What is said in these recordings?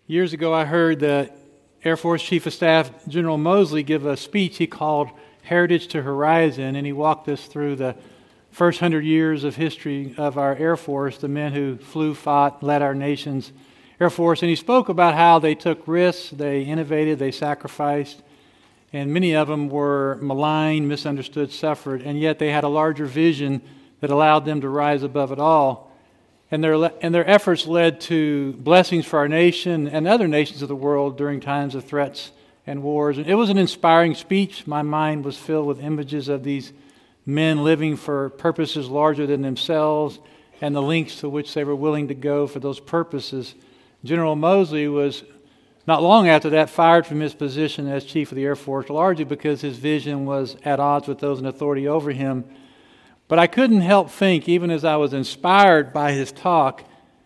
Years ago, I heard the Air Force Chief of Staff, General Moseley, give a speech he called Heritage to Horizon, and he walked us through the first 100 years of history of our Air Force, the men who flew, fought, led our nation's Air Force. And he spoke about how they took risks, they innovated, they sacrificed, and many of them were maligned, misunderstood, suffered, and yet they had a larger vision that allowed them to rise above it all. And their efforts led to blessings for our nation and other nations of the world during times of threats and wars. And it was an inspiring speech. My mind was filled with images of these men living for purposes larger than themselves and the lengths to which they were willing to go for those purposes. General Moseley was, not long after that, fired from his position as Chief of the Air Force, largely because his vision was at odds with those in authority over him. But I couldn't help think, even as I was inspired by his talk,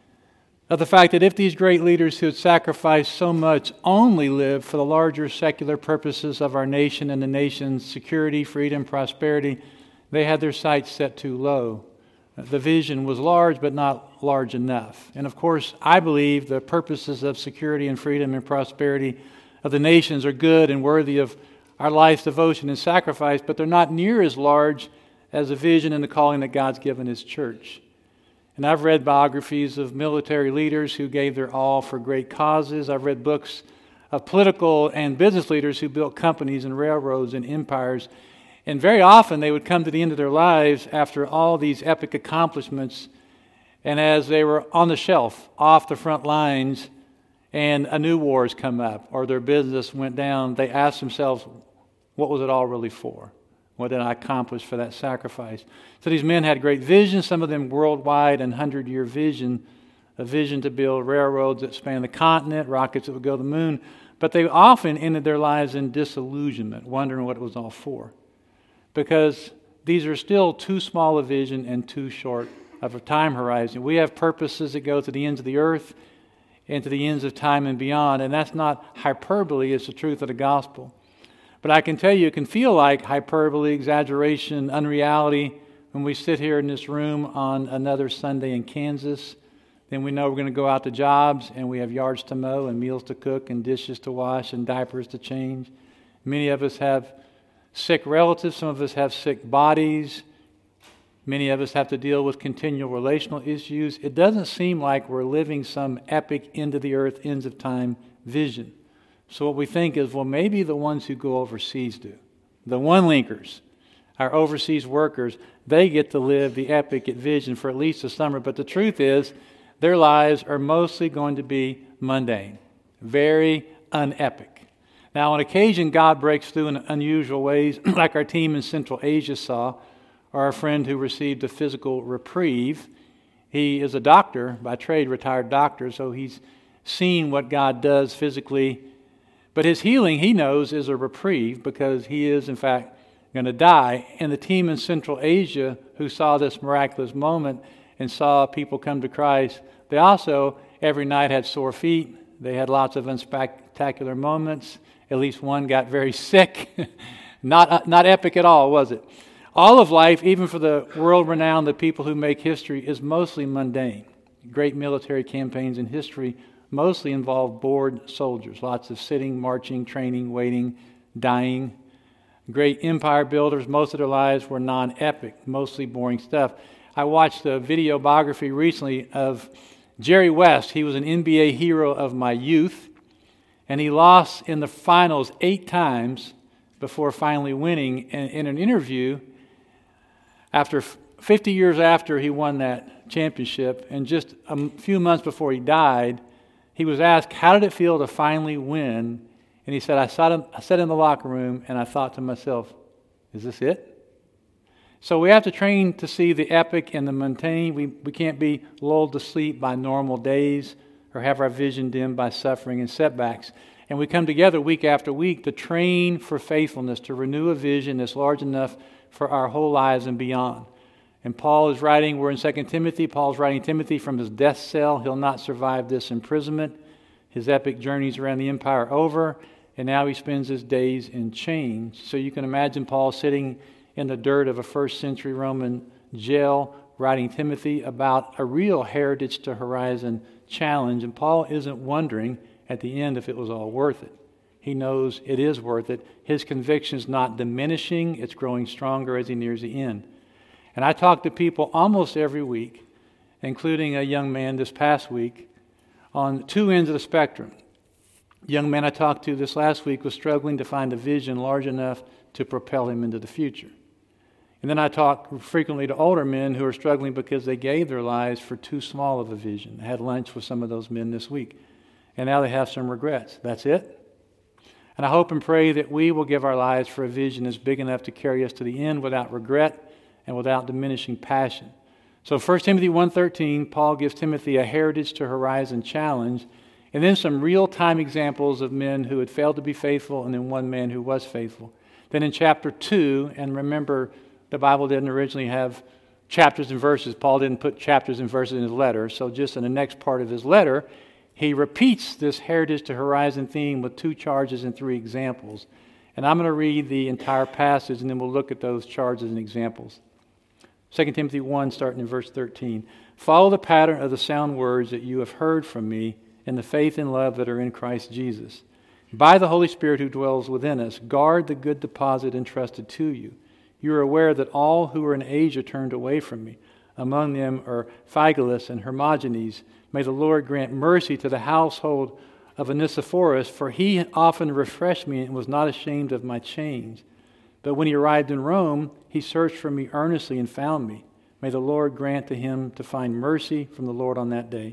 of the fact that if these great leaders who had sacrificed so much only lived for the larger secular purposes of our nation and the nation's security, freedom, prosperity, they had their sights set too low. The vision was large, but not large enough. And of course, I believe the purposes of security and freedom and prosperity of the nations are good and worthy of our life's devotion and sacrifice, but they're not near as large as a vision and the calling that God's given His church. And I've read biographies of military leaders who gave their all for great causes. I've read books of political and business leaders who built companies and railroads and empires. And very often they would come to the end of their lives after all these epic accomplishments, and as they were on the shelf, off the front lines, and a new war has come up or their business went down, they asked themselves, what was it all really for? What did I accomplish for that sacrifice? So these men had great vision, some of them worldwide and 100-year vision, a vision to build railroads that span the continent, rockets that would go to the moon. But they often ended their lives in disillusionment, wondering what it was all for. Because these are still too small a vision and too short of a time horizon. We have purposes that go to the ends of the earth and to the ends of time and beyond, and that's not hyperbole, it's the truth of the gospel. But I can tell you, it can feel like hyperbole, exaggeration, unreality when we sit here in this room on another Sunday in Kansas. Then we know we're going to go out to jobs and we have yards to mow and meals to cook and dishes to wash and diapers to change. Many of us have sick relatives. Some of us have sick bodies. Many of us have to deal with continual relational issues. It doesn't seem like we're living some epic end-of-the-earth, ends-of-time vision. So what we think is, well, maybe the ones who go overseas do. The one-linkers, our overseas workers, they get to live the epic vision for at least a summer. But the truth is, their lives are mostly going to be mundane, very unepic. Now, on occasion, God breaks through in unusual ways, like our team in Central Asia saw, or our friend who received a physical reprieve. He is a doctor, by trade, retired doctor, so he's seen what God does physically. But his healing, he knows, is a reprieve because he is, in fact, going to die. And the team in Central Asia who saw this miraculous moment and saw people come to Christ, they also every night had sore feet. They had lots of unspectacular moments. At least one got very sick. Not epic at all, was it? All of life, even for the world-renowned, the people who make history, is mostly mundane. Great military campaigns in history mostly involve bored soldiers, lots of sitting, marching, training, waiting, dying. Great empire builders, most of their lives were non-epic, mostly boring stuff. I watched a video biography recently of Jerry West. He was an NBA hero of my youth, and he lost in the finals 8 times before finally winning. And in an interview, after 50 years after he won that championship, and just a few months before he died, he was asked, how did it feel to finally win? And he said, I sat in the locker room and I thought to myself, is this it? So we have to train to see the epic and the mundane. We can't be lulled to sleep by normal days or have our vision dimmed by suffering and setbacks. And we come together week after week to train for faithfulness, to renew a vision that's large enough for our whole lives and beyond. And Paul is writing, we're in 2 Timothy, Paul's writing Timothy from his death cell. He'll not survive this imprisonment. His epic journeys around the empire are over, and now he spends his days in chains. So you can imagine Paul sitting in the dirt of a first century Roman jail, writing Timothy about a real heritage to horizon challenge. And Paul isn't wondering at the end if it was all worth it. He knows it is worth it. His conviction is not diminishing. It's growing stronger as he nears the end. And I talk to people almost every week, including a young man this past week, on two ends of the spectrum. The young man I talked to this last week was struggling to find a vision large enough to propel him into the future. And then I talk frequently to older men who are struggling because they gave their lives for too small of a vision. I had lunch with some of those men this week, and now they have some regrets. That's it. And I hope and pray that we will give our lives for a vision that's big enough to carry us to the end without regret and without diminishing passion. So 1 Timothy 1:13, Paul gives Timothy a heritage to horizon challenge, and then some real-time examples of men who had failed to be faithful, and then one man who was faithful. Then in chapter 2, and remember, the Bible didn't originally have chapters and verses. Paul didn't put chapters and verses in his letter, so just in the next part of his letter, he repeats this heritage to horizon theme with 2 charges and 3 examples. And I'm going to read the entire passage, and then we'll look at those charges and examples. 2 Timothy 1, starting in verse 13. Follow the pattern of the sound words that you have heard from me in the faith and love that are in Christ Jesus. By the Holy Spirit who dwells within us, guard the good deposit entrusted to you. You are aware that all who are in Asia turned away from me. Among them are Phygelus and Hermogenes. May the Lord grant mercy to the household of Onesiphorus, for he often refreshed me and was not ashamed of my chains. But when he arrived in Rome, he searched for me earnestly and found me. May the Lord grant to him to find mercy from the Lord on that day.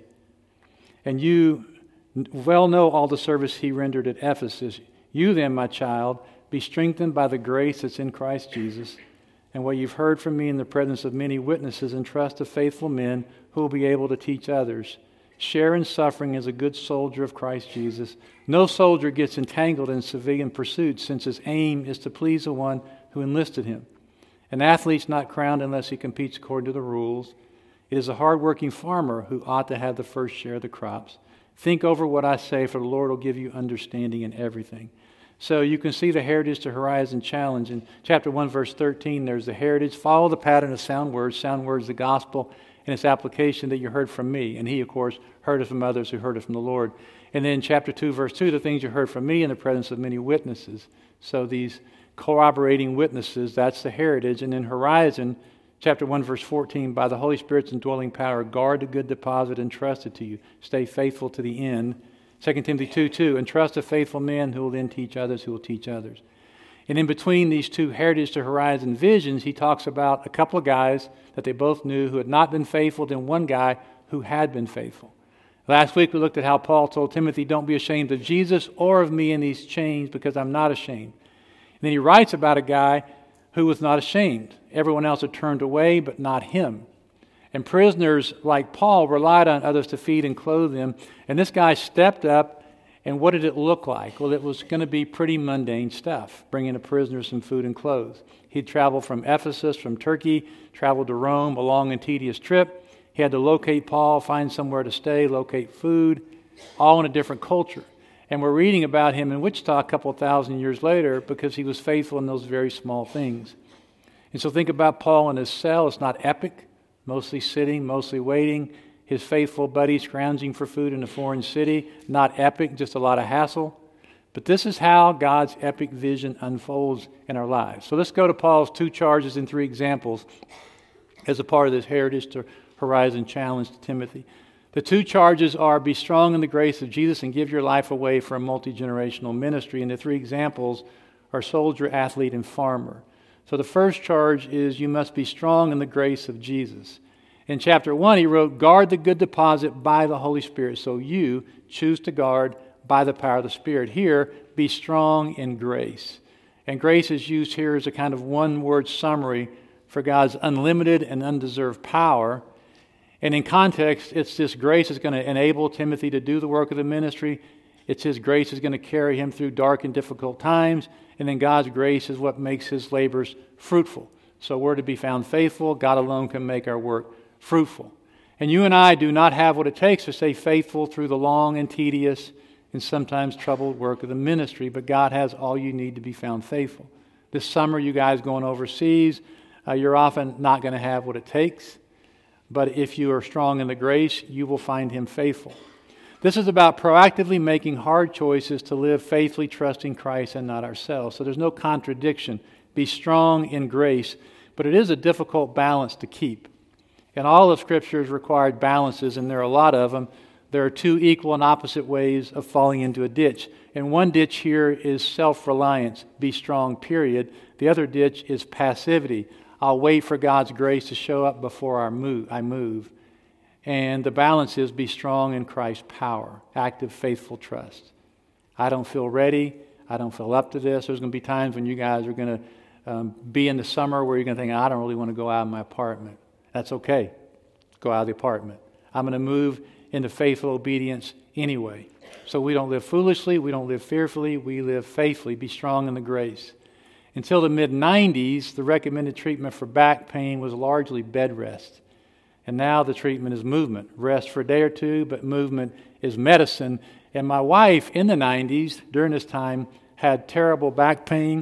And you well know all the service he rendered at Ephesus. You then, my child, be strengthened by the grace that's in Christ Jesus. And what you've heard from me in the presence of many witnesses, entrust to faithful men who will be able to teach others. Share in suffering as a good soldier of Christ Jesus. No soldier gets entangled in civilian pursuits, since his aim is to please the one who enlisted him. An athlete's not crowned unless he competes according to the rules. It is a hard-working farmer who ought to have the first share of the crops. Think over what I say, for the Lord will give you understanding in everything. So you can see the heritage to horizon challenge. In chapter 1, verse 13, there's the heritage. Follow the pattern of sound words, the gospel, and its application that you heard from me. And he, of course, heard it from others who heard it from the Lord. And then chapter 2, verse 2, the things you heard from me in the presence of many witnesses. So these corroborating witnesses, that's the heritage. And then horizon, chapter 1, verse 14, by the Holy Spirit's indwelling power, guard the good deposit entrusted to you. Stay faithful to the end. 2 Timothy 2:2, entrust to faithful men who will then teach others who will teach others. And in between these 2 heritage to horizon visions, he talks about a couple of guys that they both knew who had not been faithful, then one guy who had been faithful. Last week we looked at how Paul told Timothy, don't be ashamed of Jesus or of me in these chains, because I'm not ashamed. And then he writes about a guy who was not ashamed. Everyone else had turned away, but not him. And prisoners like Paul relied on others to feed and clothe them. And this guy stepped up, and what did it look like? Well, it was going to be pretty mundane stuff, bringing a prisoner some food and clothes. He'd traveled from Ephesus, from Turkey, traveled to Rome, a long and tedious trip. He had to locate Paul, find somewhere to stay, locate food, all in a different culture. And we're reading about him in Wichita a couple of thousand years later because he was faithful in those very small things. And so think about Paul in his cell. It's not epic. Mostly sitting, mostly waiting. His faithful buddy scrounging for food in a foreign city. Not epic, just a lot of hassle. But this is how God's epic vision unfolds in our lives. So let's go to Paul's 2 charges and 3 examples as a part of this heritage to horizon challenge to Timothy. The 2 charges are be strong in the grace of Jesus and give your life away for a multi-generational ministry. And the 3 examples are soldier, athlete, and farmer. So the first charge is you must be strong in the grace of Jesus. In chapter 1, he wrote, guard the good deposit by the Holy Spirit. So you choose to guard by the power of the Spirit. Here, be strong in grace. And grace is used here as a kind of one-word summary for God's unlimited and undeserved power. And in context, it's this grace is going to enable Timothy to do the work of the ministry. It's his grace is going to carry him through dark and difficult times. And then God's grace is what makes his labors fruitful. So we're to be found faithful. God alone can make our work fruitful. And you and I do not have what it takes to stay faithful through the long and tedious and sometimes troubled work of the ministry. But God has all you need to be found faithful. This summer, you guys going overseas, you're often not going to have what it takes. But if you are strong in the grace, you will find him faithful. This is about proactively making hard choices to live faithfully trusting Christ and not ourselves. So there's no contradiction. Be strong in grace, but it is a difficult balance to keep. And all of Scripture has required balances, and there are a lot of them. There are two equal and opposite ways of falling into a ditch. And one ditch here is self-reliance, be strong, period. The other ditch is passivity. I'll wait for God's grace to show up before I move. And the balance is be strong in Christ's power, active, faithful trust. I don't feel ready. I don't feel up to this. There's going to be times when you guys are going to be in the summer where you're going to think, I don't really want to go out of my apartment. That's okay. Go out of the apartment. I'm going to move into faithful obedience anyway. So we don't live foolishly. We don't live fearfully. We live faithfully. Be strong in the grace. Until the mid-90s, the recommended treatment for back pain was largely bed rest. And now the treatment is movement. Rest for a day or two, but movement is medicine. And my wife in the 90s, during this time, had terrible back pain.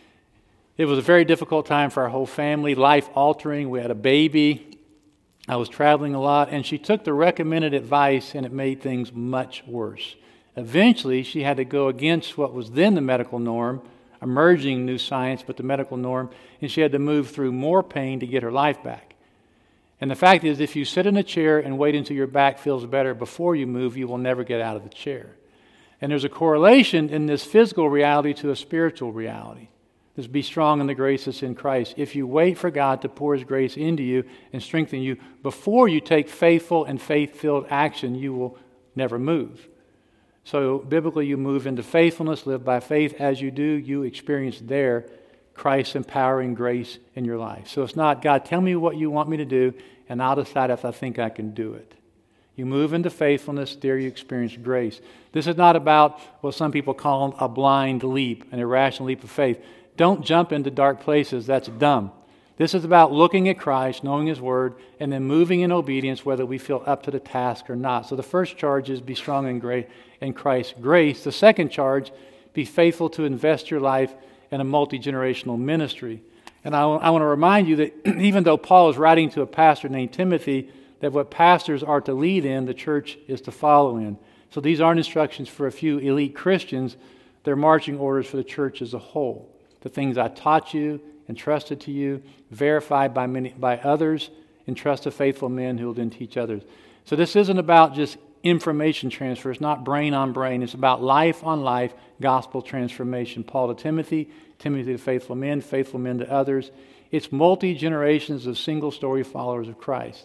It was a very difficult time for our whole family, life-altering. We had a baby. I was traveling a lot. And she took the recommended advice, and it made things much worse. Eventually, she had to go against what was then the medical norm, emerging new science, but the medical norm, and she had to move through more pain to get her life back. And the fact is, if you sit in a chair and wait until your back feels better before you move, you will never get out of the chair. And there's a correlation in this physical reality to a spiritual reality. This be strong in the grace that's in Christ. If you wait for God to pour His grace into you and strengthen you before you take faithful and faith-filled action, you will never move. So biblically, you move into faithfulness, live by faith. As you do, you experience there Christ's empowering grace in your life. So it's not, God, tell me what you want me to do, and I'll decide if I think I can do it. You move into faithfulness, there you experience grace. This is not about what some people call a blind leap, an irrational leap of faith. Don't jump into dark places. That's dumb. This is about looking at Christ, knowing His Word, and then moving in obedience whether we feel up to the task or not. So the first charge is be strong in Christ's grace. The second charge, be faithful to invest your life in a multi-generational ministry. And I want to remind you that even though Paul is writing to a pastor named Timothy, that what pastors are to lead in, the church is to follow in. So these aren't instructions for a few elite Christians. They're marching orders for the church as a whole. The things I taught you, entrusted to you, verified by others, entrust to faithful men who will then teach others. So this isn't about just information transfer. It's not brain on brain. It's about life on life, gospel transformation. Paul to Timothy, Timothy to faithful men to others. It's multi-generations of single-story followers of Christ.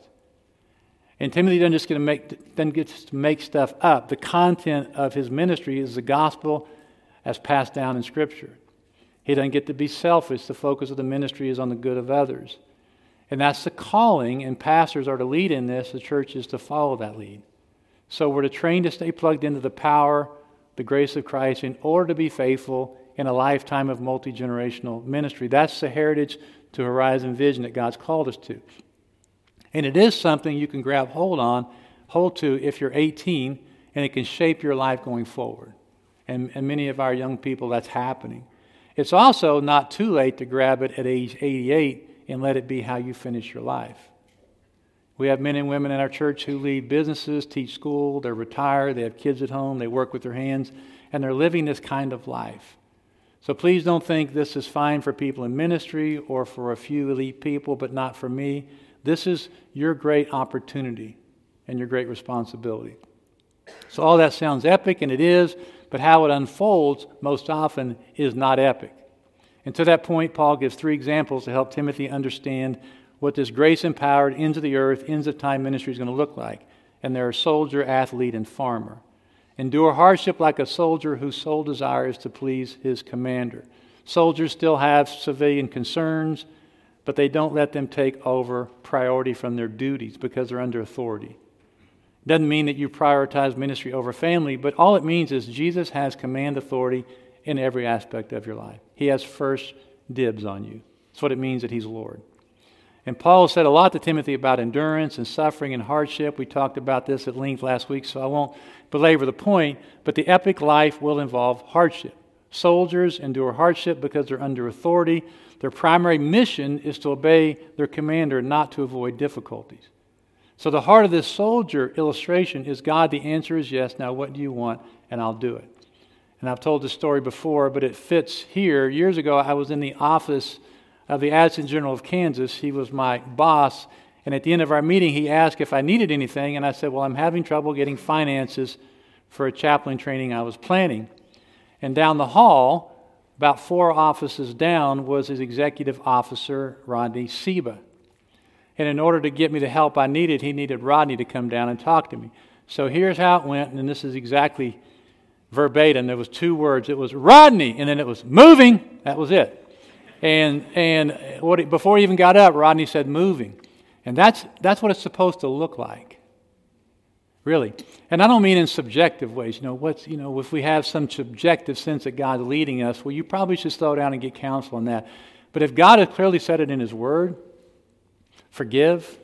And Timothy doesn't get to make stuff up. The content of his ministry is the gospel as passed down in Scripture. He doesn't get to be selfish. The focus of the ministry is on the good of others. And that's the calling, and pastors are to lead in this. The church is to follow that lead. So we're to train to stay plugged into the power, the grace of Christ in order to be faithful in a lifetime of multi-generational ministry. That's the heritage to Horizon Vision that God's called us to. And it is something you can grab hold to if you're 18, and it can shape your life going forward. And many of our young people, that's happening. It's also not too late to grab it at age 88 and let it be how you finish your life. We have men and women in our church who lead businesses, teach school, they're retired, they have kids at home, they work with their hands, and they're living this kind of life. So please don't think this is fine for people in ministry or for a few elite people, but not for me. This is your great opportunity and your great responsibility. So all that sounds epic, and it is, but how it unfolds most often is not epic. And to that point, Paul gives 3 examples to help Timothy understand what this grace-empowered, ends of the earth, ends of time ministry is going to look like. And they're soldier, athlete, and farmer. Endure hardship like a soldier whose sole desire is to please his commander. Soldiers still have civilian concerns, but they don't let them take over priority from their duties because they're under authority. Doesn't mean that you prioritize ministry over family, but all it means is Jesus has command authority in every aspect of your life. He has first dibs on you. That's what it means that He's Lord. And Paul said a lot to Timothy about endurance and suffering and hardship. We talked about this at length last week, so I won't belabor the point, but the epic life will involve hardship. Soldiers endure hardship because they're under authority. Their primary mission is to obey their commander, not to avoid difficulties. So the heart of this soldier illustration is, God, the answer is yes. Now what do you want? And I'll do it. And I've told this story before, but it fits here. Years ago, I was in the office of the Adjutant General of Kansas. He was my boss. And at the end of our meeting, he asked if I needed anything. And I said, well, I'm having trouble getting finances for a chaplain training I was planning. And down the hall, about 4 offices down, was his executive officer, Rodney Seba. And in order to get me the help I needed, he needed Rodney to come down and talk to me. So here's how it went, and this is exactly verbatim. There was 2 words. It was Rodney, and then it was moving. That was it. Before he even got up, Rodney said moving. And that's what it's supposed to look like. Really. And I don't mean in subjective ways. If we have some subjective sense that God's leading us, well, you probably should slow down and get counsel on that. But if God has clearly said it in His Word, forgive,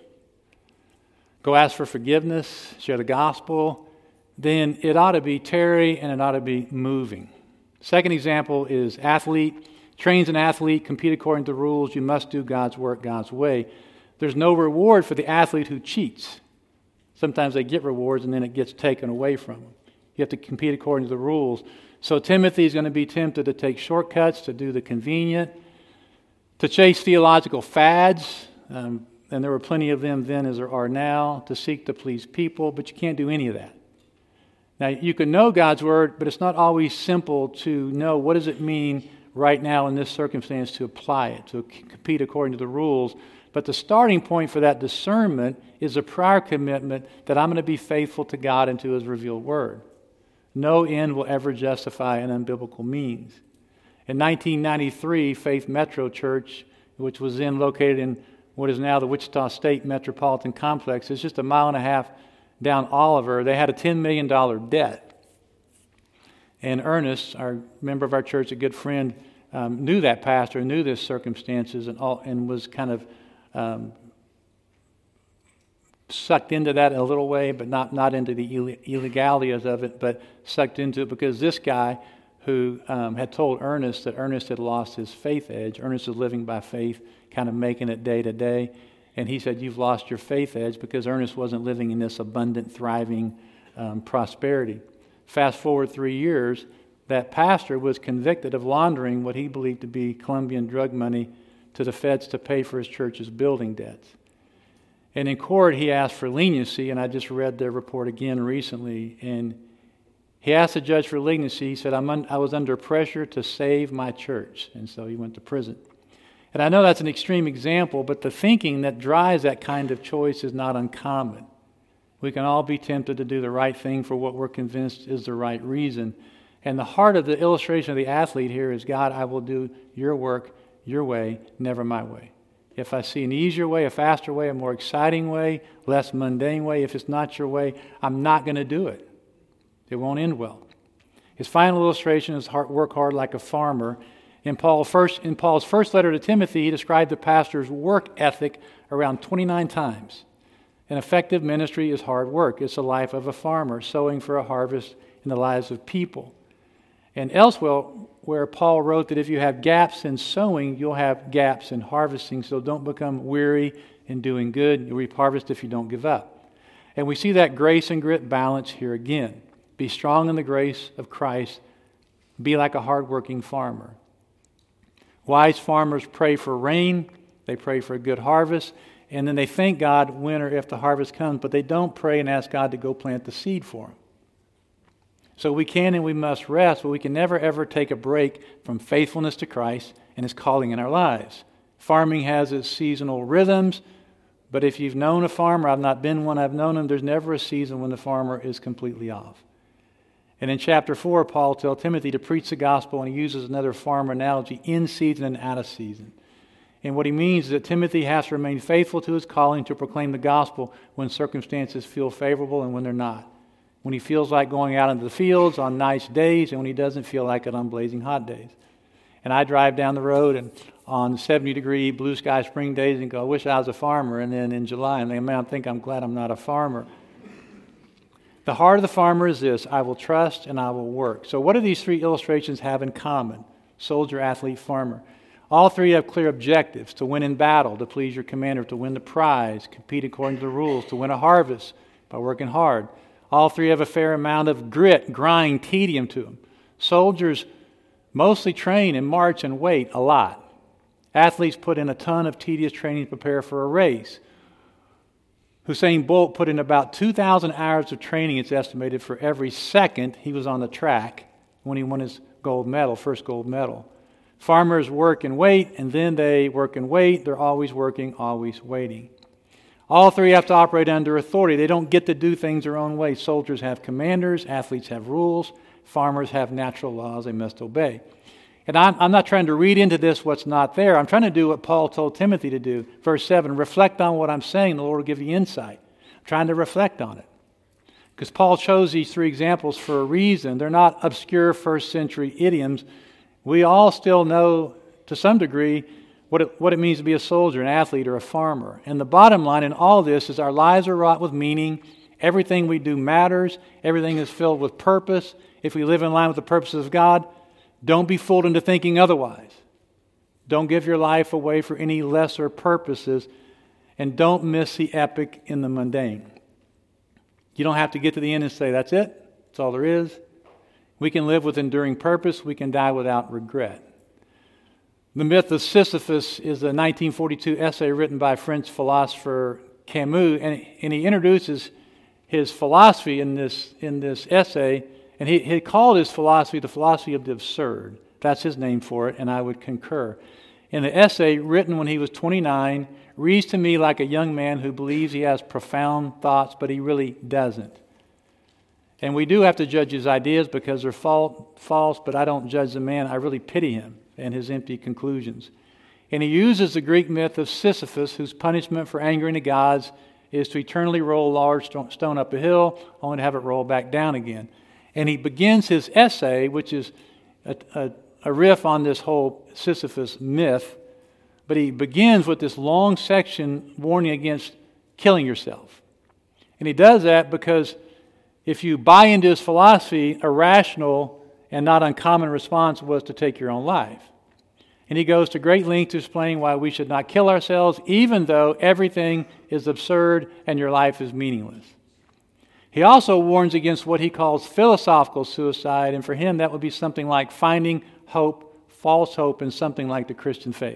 go ask for forgiveness, share the gospel, then it ought to be Terry and it ought to be moving. Second example is athlete. Trains an athlete, compete according to the rules. You must do God's work God's way. There's no reward for the athlete who cheats. Sometimes they get rewards and then it gets taken away from them. You have to compete according to the rules. So Timothy is going to be tempted to take shortcuts, to do the convenient, to chase theological fads, and there were plenty of them then as there are now, to seek to please people, but you can't do any of that. Now, you can know God's Word, but it's not always simple to know what does it mean right now in this circumstance to apply it, to compete according to the rules. But the starting point for that discernment is a prior commitment that I'm going to be faithful to God and to His revealed Word. No end will ever justify an unbiblical means. In 1993, Faith Metro Church, which was then located in what is now the Wichita State Metropolitan Complex, is just a mile and a half down Oliver. They had a $10 million debt. And Ernest, our member of our church, a good friend, knew that pastor, knew this circumstances, and was kind of sucked into that in a little way, but not into the illegalities of it, but sucked into it because this guy who had told Ernest that Ernest had lost his faith edge. Ernest was living by faith, kind of making it day to day. And he said, you've lost your faith edge because Ernest wasn't living in this abundant, thriving prosperity. Fast forward 3 years, that pastor was convicted of laundering what he believed to be Colombian drug money to the feds to pay for his church's building debts. And in court, he asked for leniency, and I just read their report again recently, and he asked the judge for leniency. He said, I was under pressure to save my church, and so he went to prison. And I know that's an extreme example, but the thinking that drives that kind of choice is not uncommon. We can all be tempted to do the right thing for what we're convinced is the right reason. And the heart of the illustration of the athlete here is, God, I will do your work your way, never my way. If I see an easier way, a faster way, a more exciting way, less mundane way, if it's not your way, I'm not going to do it. It won't end well. His final illustration is work hard like a farmer. In Paul's first letter to Timothy, he described the pastor's work ethic around 29 times. An effective ministry is hard work. It's the life of a farmer, sowing for a harvest in the lives of people. And elsewhere, where Paul wrote that if you have gaps in sowing, you'll have gaps in harvesting, so don't become weary in doing good. You'll reap harvest if you don't give up. And we see that grace and grit balance here again. Be strong in the grace of Christ. Be like a hardworking farmer. Wise farmers pray for rain. They pray for a good harvest. And then they thank God when or if the harvest comes, but they don't pray and ask God to go plant the seed for them. So we can and we must rest, but we can never ever take a break from faithfulness to Christ and His calling in our lives. Farming has its seasonal rhythms, but if you've known a farmer, I've not been one, I've known him, there's never a season when the farmer is completely off. And in chapter 4, Paul tells Timothy to preach the gospel, and he uses another farmer analogy, in season and out of season. And what he means is that Timothy has to remain faithful to his calling to proclaim the gospel when circumstances feel favorable and when they're not. When he feels like going out into the fields on nice days and when he doesn't feel like it on blazing hot days. And I drive down the road and on 70-degree blue sky spring days and go, I wish I was a farmer. And then in July, I'm glad I'm not a farmer. The heart of the farmer is this: I will trust and I will work. So what do these 3 illustrations have in common? Soldier, athlete, farmer. All three have clear objectives: to win in battle, to please your commander, to win the prize, compete according to the rules, to win a harvest by working hard. All three have a fair amount of grit, grind, tedium to them. Soldiers mostly train and march and wait a lot. Athletes put in a ton of tedious training to prepare for a race. Usain Bolt put in about 2,000 hours of training, it's estimated, for every second he was on the track when he won his first gold medal. Farmers work and wait, and then they work and wait. They're always working, always waiting. All three have to operate under authority. They don't get to do things their own way. Soldiers have commanders, athletes have rules, farmers have natural laws they must obey. And I'm not trying to read into this what's not there. I'm trying to do what Paul told Timothy to do. Verse 7, reflect on what I'm saying. The Lord will give you insight. I'm trying to reflect on it. Because Paul chose these three examples for a reason. They're not obscure first century idioms. We all still know, to some degree, what it means to be a soldier, an athlete, or a farmer. And the bottom line in all this is our lives are wrought with meaning. Everything we do matters. Everything is filled with purpose. If we live in line with the purposes of God, don't be fooled into thinking otherwise. Don't give your life away for any lesser purposes, and don't miss the epic in the mundane. You don't have to get to the end and say, that's it. That's all there is. We can live with enduring purpose. We can die without regret. The myth of Sisyphus is a 1942 essay written by French philosopher Camus, and he introduces his philosophy in this essay, and he called his philosophy the philosophy of the absurd. That's his name for it, and I would concur. In the essay, written when he was 29, reads to me like a young man who believes he has profound thoughts, but he really doesn't. And we do have to judge his ideas because they're false, but I don't judge the man. I really pity him and his empty conclusions. And he uses the Greek myth of Sisyphus, whose punishment for angering the gods is to eternally roll a large stone up a hill, only to have it roll back down again. And he begins his essay, which is a riff on this whole Sisyphus myth, but he begins with this long section warning against killing yourself. And he does that because if you buy into his philosophy, a rational and not uncommon response was to take your own life. And he goes to great length to explain why we should not kill ourselves, even though everything is absurd and your life is meaningless. He also warns against what he calls philosophical suicide, and for him that would be something like finding hope, false hope, in something like the Christian faith.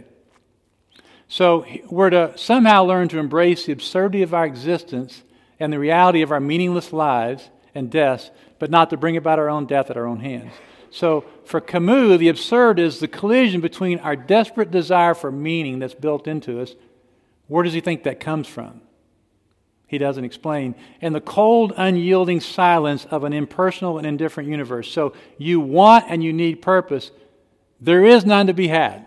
So we're to somehow learn to embrace the absurdity of our existence and the reality of our meaningless lives and deaths, but not to bring about our own death at our own hands. So for Camus, the absurd is the collision between our desperate desire for meaning that's built into us. Where does he think that comes from? He doesn't explain. And the cold, unyielding silence of an impersonal and indifferent universe. So you want and you need purpose. There is none to be had.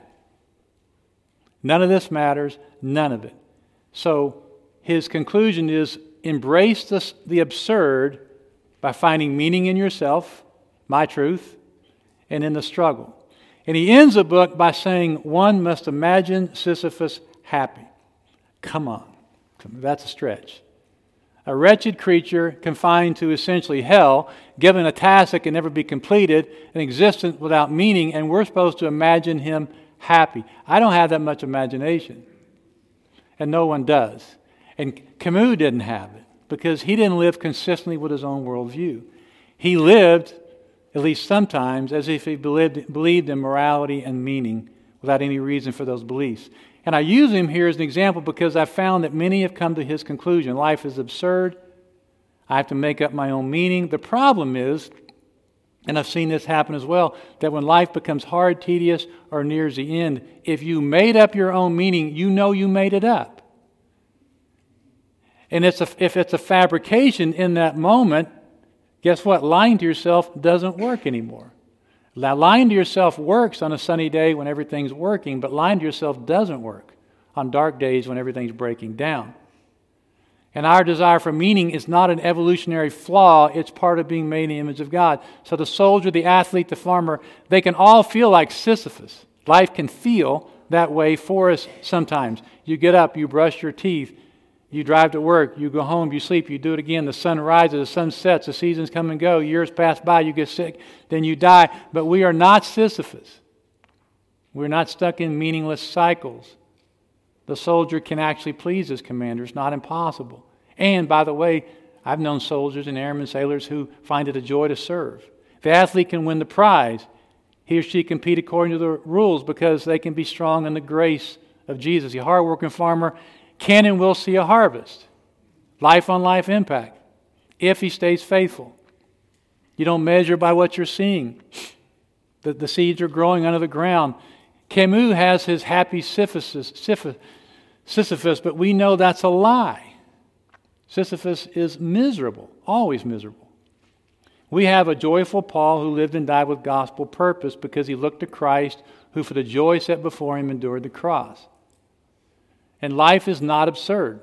None of this matters, none of it. So his conclusion is embrace the absurd by finding meaning in yourself, my truth, and in the struggle. And he ends the book by saying one must imagine Sisyphus happy. Come on. That's a stretch. A wretched creature confined to essentially hell, given a task that can never be completed, an existence without meaning, and we're supposed to imagine him happy. I don't have that much imagination, and no one does. And Camus didn't have it because he didn't live consistently with his own worldview. He lived, at least sometimes, as if he believed in morality and meaning without any reason for those beliefs. And I use him here as an example because I found that many have come to his conclusion. Life is absurd. I have to make up my own meaning. The problem is, and I've seen this happen as well, that when life becomes hard, tedious, or nears the end, if you made up your own meaning, you know you made it up. And if it's a fabrication in that moment, guess what? Lying to yourself doesn't work anymore. Now, lying to yourself works on a sunny day when everything's working, but lying to yourself doesn't work on dark days when everything's breaking down. And our desire for meaning is not an evolutionary flaw. It's part of being made in the image of God. So the soldier, the athlete, the farmer, they can all feel like Sisyphus. Life can feel that way for us sometimes. You get up, you brush your teeth, you drive to work, you go home, you sleep, you do it again. The sun rises, the sun sets, the seasons come and go, years pass by, you get sick, then you die. But we are not Sisyphus. We're not stuck in meaningless cycles. The soldier can actually please his commander. It's not impossible. And, by the way, I've known soldiers and airmen, sailors who find it a joy to serve. The athlete can win the prize. He or she compete according to the rules because they can be strong in the grace of Jesus. The hardworking farmer can and will see a harvest. Life-on-life impact if he stays faithful. You don't measure by what you're seeing. The seeds are growing under the ground. Camus has his happy Sisyphus, but we know that's a lie. Sisyphus is miserable, always miserable. We have a joyful Paul who lived and died with gospel purpose because he looked to Christ, who for the joy set before him endured the cross. And life is not absurd.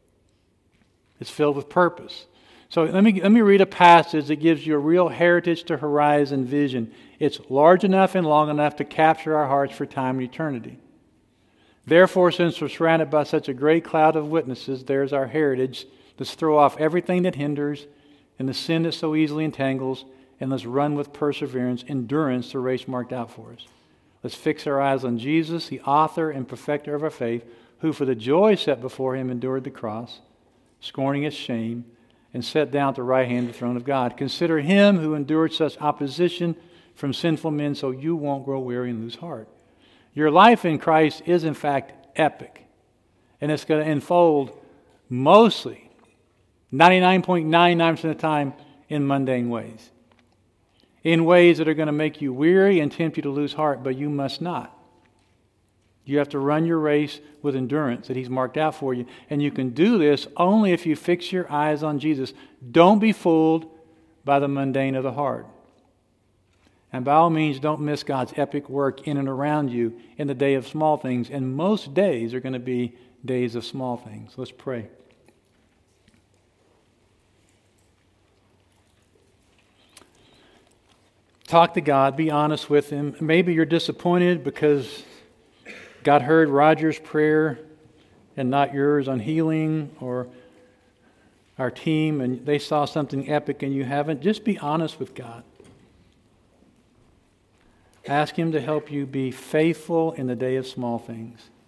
It's filled with purpose. So let me read a passage that gives you a real heritage to horizon vision. It's large enough and long enough to capture our hearts for time and eternity. Therefore, since we're surrounded by such a great cloud of witnesses, there's our heritage. Let's throw off everything that hinders and the sin that so easily entangles, and let's run with perseverance, endurance, the race marked out for us. Let's fix our eyes on Jesus, the author and perfecter of our faith, who for the joy set before him endured the cross, scorning its shame, and sat down at the right hand of the throne of God. Consider him who endured such opposition from sinful men so you won't grow weary and lose heart. Your life in Christ is in fact epic. And it's going to unfold mostly, 99.99% of the time, in mundane ways. In ways that are going to make you weary and tempt you to lose heart, but you must not. You have to run your race with endurance that he's marked out for you. And you can do this only if you fix your eyes on Jesus. Don't be fooled by the mundane of the heart. And by all means, don't miss God's epic work in and around you in the day of small things. And most days are going to be days of small things. Let's pray. Talk to God. Be honest with him. Maybe you're disappointed because God heard Roger's prayer and not yours on healing, or our team and they saw something epic and you haven't. Just be honest with God. Ask him to help you be faithful in the day of small things.